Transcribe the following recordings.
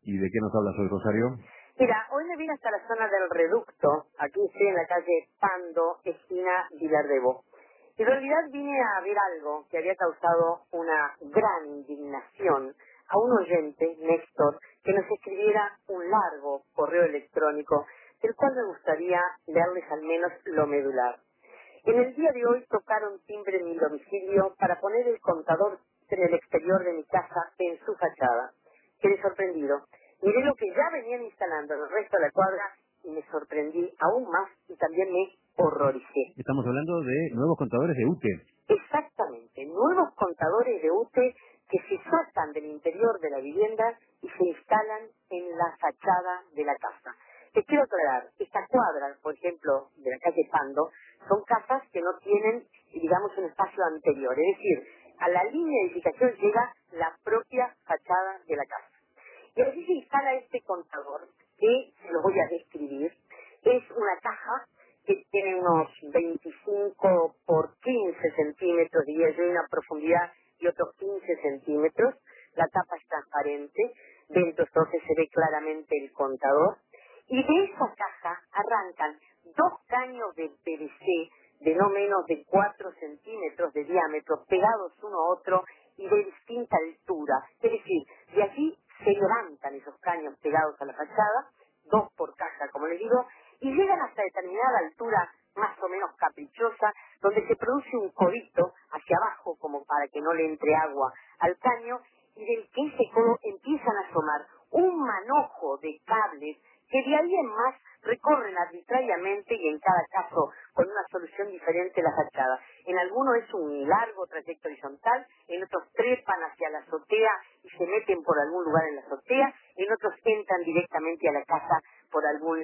¿Y de qué nos hablas hoy, Rosario? Mira, hoy me vine hasta la zona del Reducto, aquí estoy en la calle Pando, esquina Vilar de Bo. En realidad vine a ver algo que había causado una gran indignación a un oyente, Néstor, que nos escribiera un largo correo electrónico, del cual me gustaría leerles al menos lo medular. En el día de hoy tocaron timbre en mi domicilio para poner el contador en el exterior de mi casa en su fachada. Quedé sorprendido. Miré lo que ya venían instalando en el resto de la cuadra y me sorprendí aún más y también me horroricé. Estamos hablando de nuevos contadores de UTE. Exactamente, nuevos contadores de UTE que se sacan del interior de la vivienda y se instalan en la fachada de la casa. Te quiero aclarar, esta cuadra, por ejemplo, de la calle Pando, son casas que no tienen, digamos, un espacio anterior. Es decir, a la línea de edificación llega la propia fachada de la casa. Y allí se instala este contador, que se lo voy a describir. Es una caja que tiene unos 25 por 15 centímetros, diría yo, y una profundidad de otros 15 centímetros. La tapa es transparente, dentro entonces se ve claramente el contador. Y de esa caja arrancan dos caños de PVC de no menos de 4 centímetros de diámetro, pegados uno a otro y de distinta altura. Es decir, de allí se levantan esos caños pegados a la fachada, dos por caja, como les digo, y llegan hasta determinada altura más o menos caprichosa, donde se produce un codito hacia abajo, como para que no le entre agua al caño, y del que ese codo empiezan a asomar un manojo de cables que de ahí en más recorren arbitrariamente y en cada caso con una solución diferente la fachada. En algunos es un largo trayecto horizontal, en otros trepan hacia la azotea y se meten por algún lugar en la azotea, en otros entran directamente a la casa por algún,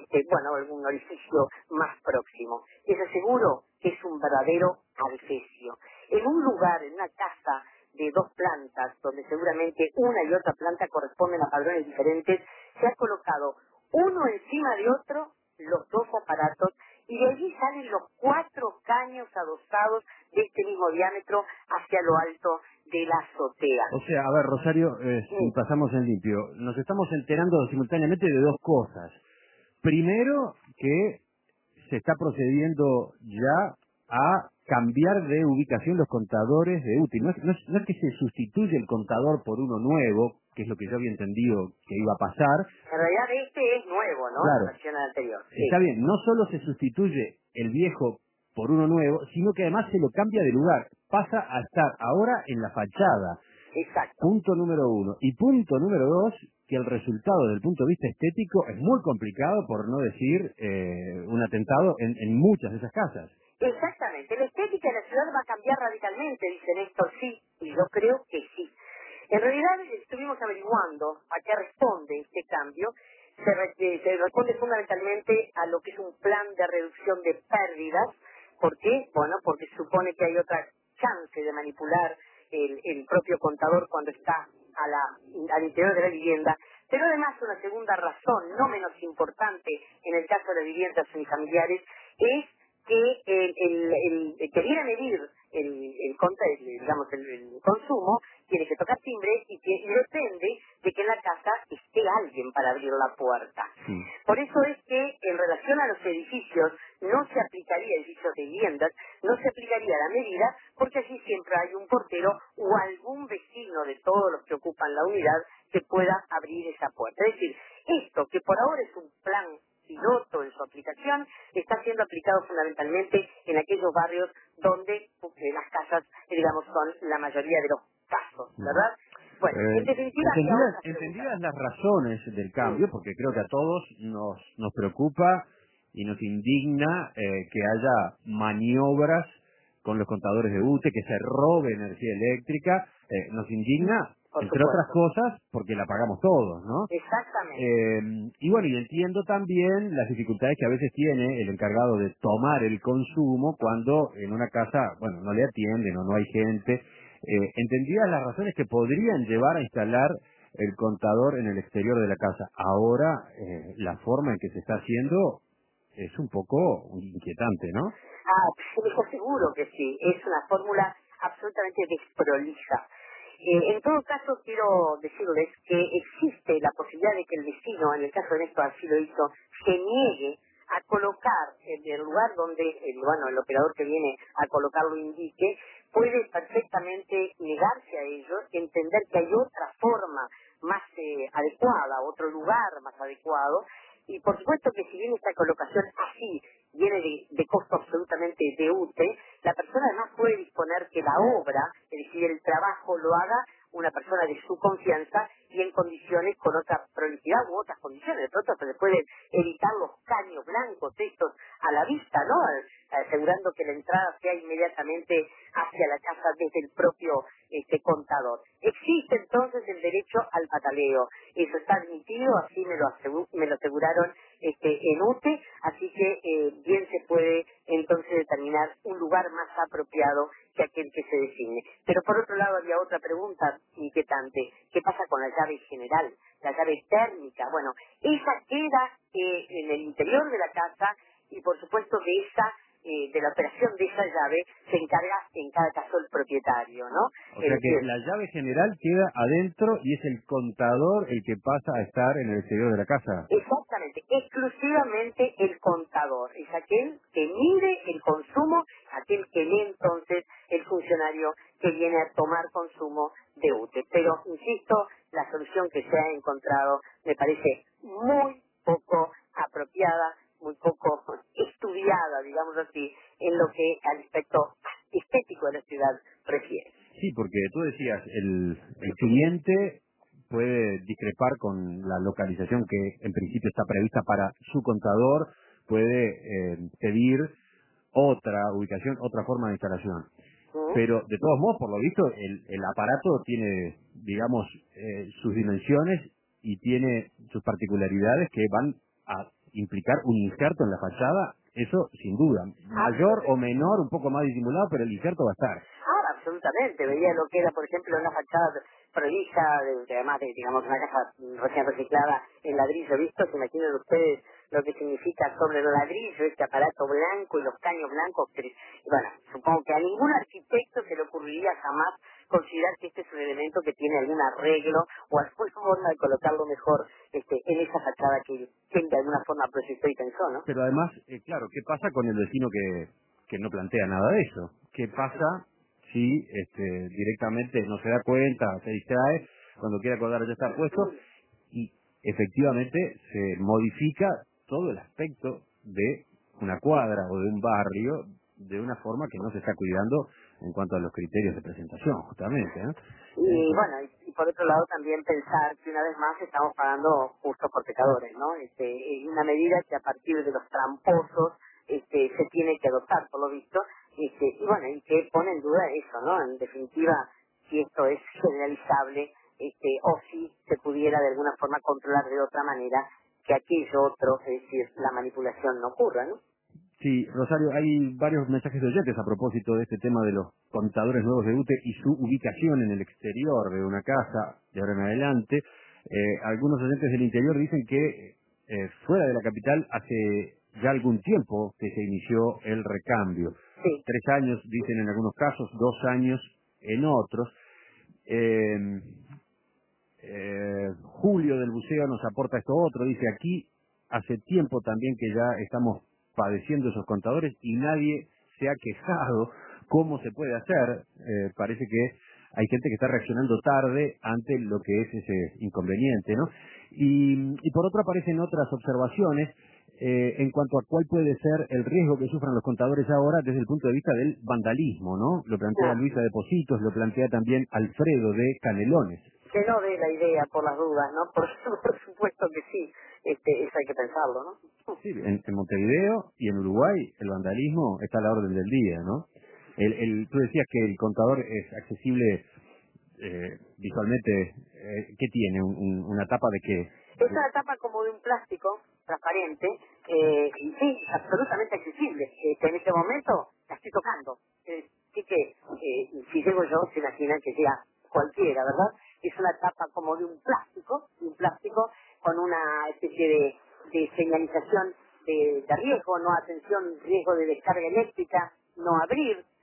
algún orificio más próximo. Les aseguro que es un verdadero adefesio. En un lugar, en una casa de dos plantas, donde seguramente una y otra planta corresponden a padrones diferentes, se ha colocado uno encima de otro los dos aparatos y de allí salen los 4 caños adosados de este mismo diámetro hacia lo alto de la azotea. O sea, a ver, Rosario, si pasamos en limpio, nos estamos enterando simultáneamente de dos cosas. Primero, que se está procediendo ya a cambiar de ubicación los contadores de UTE. No es que se sustituye el contador por uno nuevo, que es lo que yo había entendido que iba a pasar. En realidad este es nuevo, ¿no? Claro. La versión anterior. Sí. Está bien, no solo se sustituye el viejo por uno nuevo, sino que además se lo cambia de lugar. Pasa a estar ahora en la fachada. Exacto. Punto número 1. Y punto número 2, que el resultado desde el punto de vista estético es muy complicado, por no decir un atentado en muchas de esas casas. Exactamente. La estética de la ciudad va a cambiar radicalmente, dice Néstor, sí, y yo creo que sí. En realidad estuvimos averiguando a qué responde este cambio. Se responde fundamentalmente a lo que es un plan de reducción de pérdidas. ¿Por qué? Bueno, porque supone que hay otra chance de manipular el propio contador cuando está al interior de la vivienda. Pero además una segunda razón, no menos importante en el caso de las viviendas unifamiliares, es que el que viene a medir el consumo tiene que tocar timbre y que depende de que en la casa esté alguien para abrir la puerta. Sí. Por eso es que en relación a los edificios no se aplicaría, edificios de viviendas, no se aplicaría la medida porque allí siempre hay un portero o algún vecino de todos los que ocupan la unidad que pueda abrir esa puerta. Es decir, esto que por ahora es un plan piloto en su aplicación, está siendo aplicado fundamentalmente en aquellos barrios donde las casas, digamos, son la mayoría de los casos, ¿verdad? Bueno, en definitiva... Entendidas las razones del cambio, porque creo que a todos nos preocupa y nos indigna que haya maniobras con los contadores de UTE, que se robe energía eléctrica, nos indigna, entre otras cosas, porque la pagamos todos, ¿no? Exactamente. Y bueno, y entiendo también las dificultades que a veces tiene el encargado de tomar el consumo cuando en una casa, bueno, no le atienden o no hay gente. Entendidas las razones que podrían llevar a instalar el contador en el exterior de la casa. Ahora, la forma en que se está haciendo es un poco inquietante, ¿no? Estoy seguro que sí. Es una fórmula absolutamente desprolija. En todo caso, quiero decirles que existe la posibilidad posibilidad de que el vecino, en el caso de Néstor así lo hizo, se niegue a colocar en el lugar donde el operador que viene a colocarlo indique, puede perfectamente negarse a ello, entender que hay otra forma más adecuada, otro lugar más adecuado, y por supuesto que si bien esta colocación así viene de costo absolutamente de UTE, la persona además puede disponer que la obra, es decir, el trabajo lo haga una persona de su confianza y en condiciones con otra prolijidad u otras condiciones. De pronto se le pueden evitar los caños blancos estos a la vista, ¿no? Asegurando que la entrada sea inmediatamente hacia la casa desde el propio contador. Existe entonces el derecho al pataleo. Eso está admitido, así me lo aseguraron en UTE, así que bien se puede entonces determinar un lugar más apropiado que aquel que se designe. Pero por otro lado había otra pregunta inquietante. ¿Qué pasa con la llave general? La llave térmica. Bueno, esa queda en el interior de la casa y por supuesto de la operación de esa llave se encarga en cada caso el propietario, ¿no? O sea que la llave general queda adentro y es el contador el que pasa a estar en el exterior de la casa. Exactamente, exclusivamente el contador, es aquel que mide el consumo, aquel que lee entonces el funcionario que viene a tomar consumo de UTE. Pero, insisto, la solución que se ha encontrado me parece muy poco apropiada, muy poco estudiada, digamos así, en lo que al aspecto estético de la ciudad refiere. Sí, porque tú decías, el cliente puede discrepar con la localización que en principio está prevista para su contador, puede pedir otra ubicación, otra forma de instalación. Pero de todos modos, por lo visto, el aparato tiene, digamos, sus dimensiones y tiene sus particularidades que van a implicar un injerto en la fachada, eso sin duda. Mayor o menor, un poco más disimulado, pero el injerto va a estar. Absolutamente. Veía lo que era, por ejemplo, una fachada prolija, además de, digamos, una casa recién reciclada en ladrillo, ¿visto? Se imaginan ustedes lo que significa sobre el ladrillo, este aparato blanco y los caños blancos. Y bueno, supongo que a ningún arquitecto se le ocurriría jamás considerar que este es un elemento que tiene algún arreglo o alguna forma de colocarlo mejor en esa fachada que de alguna forma proyectó y pensó, ¿no? Pero además, claro, ¿qué pasa con el vecino que no plantea nada de eso? ¿Qué pasa si directamente no se da cuenta, se distrae, cuando quiere acordar ya está puesto y efectivamente se modifica todo el aspecto de una cuadra o de un barrio de una forma que no se está cuidando en cuanto a los criterios de presentación, justamente, ¿no? Y bueno, y por otro lado también pensar que una vez más estamos pagando justos por pecadores, ¿no? Es una medida que a partir de los tramposos se tiene que adoptar, por lo visto, y bueno, y que pone en duda eso, ¿no? En definitiva, si esto es generalizable, o si se pudiera de alguna forma controlar de otra manera que aquello otro, es decir, la manipulación no ocurra, ¿no? Sí, Rosario, hay varios mensajes de oyentes a propósito de este tema de los contadores nuevos de UTE y su ubicación en el exterior de una casa de ahora en adelante. Algunos oyentes del interior dicen que fuera de la capital hace ya algún tiempo que se inició el recambio. Sí. 3 años, dicen en algunos casos, 2 años en otros. Julio del Buceo nos aporta esto otro, dice aquí, hace tiempo también que ya estamos padeciendo esos contadores y nadie se ha quejado. ¿Cómo se puede hacer? Parece que hay gente que está reaccionando tarde ante lo que es ese inconveniente, ¿no? Y por otro aparecen otras observaciones en cuanto a cuál puede ser el riesgo que sufran los contadores ahora desde el punto de vista del vandalismo, ¿no? Lo plantea Luisa de Positos, lo plantea también Alfredo de Canelones. Que no dé la idea por las dudas, ¿no? Por supuesto que sí, eso hay que pensarlo, ¿no? Sí, en Montevideo y en Uruguay el vandalismo está a la orden del día, ¿no? Tú decías que el contador es accesible visualmente. ¿Qué tiene? ¿Una tapa de qué? Es una tapa como de un plástico transparente y sí, absolutamente accesible. En este momento la estoy tocando. Así que si llego yo, se imaginan que llega cualquiera, ¿verdad? Es una tapa como de un plástico con una especie de señalización de riesgo, no atención, riesgo de descarga eléctrica, no abrir. Y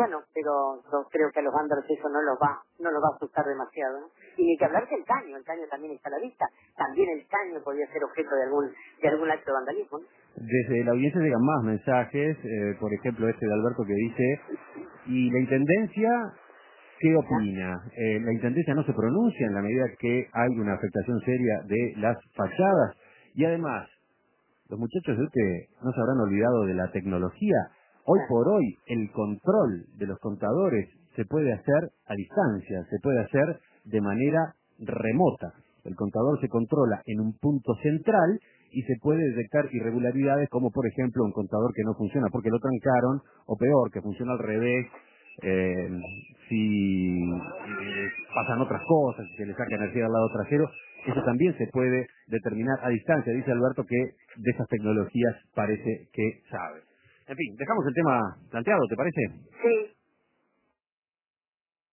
bueno, pero yo creo que a los vándalos eso no los va a asustar demasiado, ¿no? Y ni que hablar que el caño también está a la vista, también el caño podría ser objeto de algún acto de vandalismo, ¿no? Desde la audiencia llegan más mensajes, por ejemplo este de Alberto que dice, ¿y la Intendencia qué opina? La Intendencia no se pronuncia en la medida que hay una afectación seria de las fachadas, y además, los muchachos de UTE no se habrán olvidado de la tecnología. Hoy por hoy, el control de los contadores se puede hacer a distancia, se puede hacer de manera remota. El contador se controla en un punto central y se puede detectar irregularidades como, por ejemplo, un contador que no funciona porque lo trancaron, o peor, que funciona al revés, eh, si pasan otras cosas, si se le saca energía al lado trasero, eso también se puede determinar a distancia. Dice Alberto que de esas tecnologías parece que sabe. En fin, dejamos el tema planteado, ¿te parece? Sí,